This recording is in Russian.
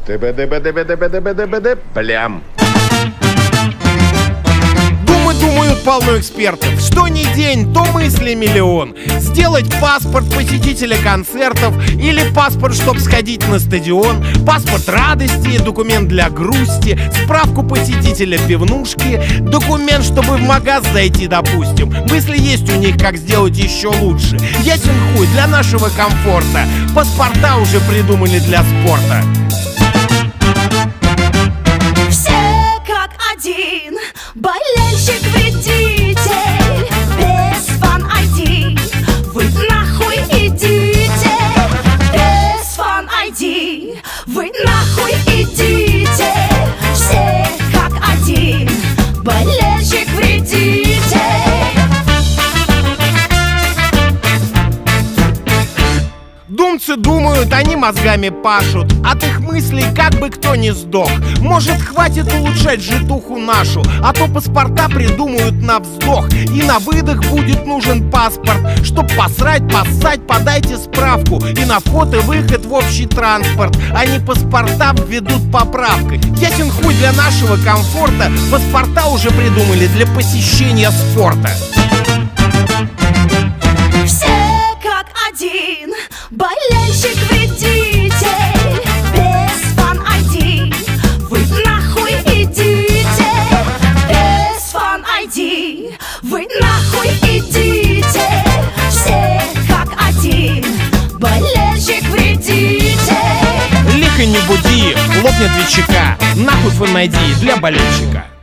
Плям. Думают полно экспертов. Что ни день, то мысли миллион. Сделать паспорт посетителя концертов или паспорт, чтоб сходить на стадион, паспорт радости, документ для грусти, справку посетителя пивнушки, документ, чтобы в магаз зайти, допустим. Мысли есть у них, как сделать еще лучше. Ясен хуй, для нашего комфорта паспорта уже придумали для спорта. Один болельщик, вредитель, без фан-айди вы нахуй идите, без фан-айди вы нахуй идите, все как один болельщик, вредитель. Думцы думают, они мозгами пашут. От их мыслей как бы кто не сдох. Может, хватит улучшать житуху нашу, а то паспорта придумают на вздох. И на выдох будет нужен паспорт. Чтоб посрать, поссать, подайте справку. И на вход и выход в общий транспорт. Они паспорта введут поправкой. Ясен хуй, для нашего комфорта паспорта уже придумали для посещения спорта. Один болельщик, вредитель, без фан-айди вы нахуй идите, без фан-айди вы нахуй идите, все как один болельщик, вредитель. Лихо не буди, лопнет ветчака, нахуй фан-айди для болельщика.